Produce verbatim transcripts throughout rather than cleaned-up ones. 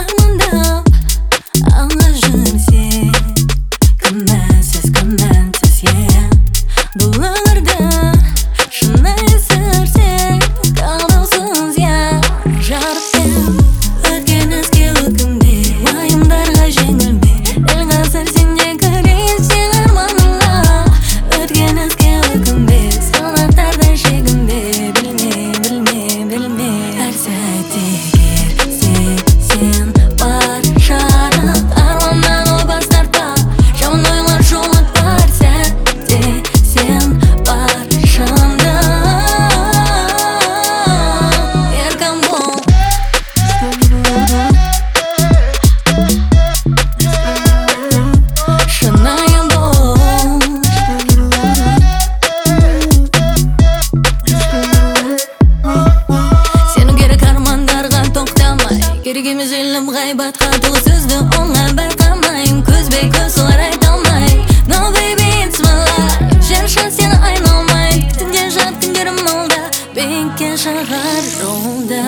армандап алға жүрсек, күмәнсіз күмәнсіз е бұл өмірді шынайы сүрсек, қалаусыз е жарықпен өткен өзге өкінбе, уайымдарға жеңілме, дәл қазір сендегі сен арманыңа. Өткен өзге өкінбе, санаттарда шегінбе, білме, білме, білме. Әр сәтте егер сен бар жарық, арманнан о бас тартпа, жаман ойлар жолатпар. Сәтте сен бар шындық, еркін бол. Шынайы бол. Сену керек армандарға тоқтамай, керек емес ілім ғайбатқа толы сөзді оңай байқамайым, көзбе көз олар айта алмай. No baby it's my life, жер шар сені айналмай, түнде жат күндерім алда, биікке шығар жолда,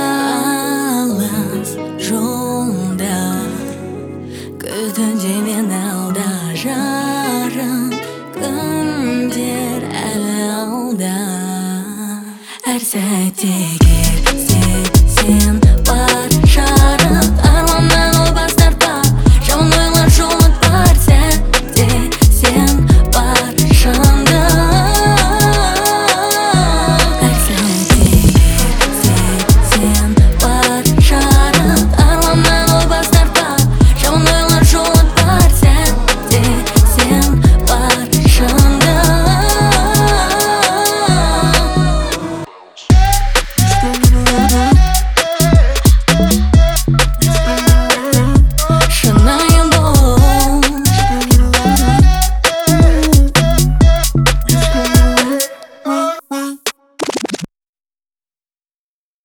алыс жолда, күтуде мен алда, жарық күндер әлі алда. Әр сәтте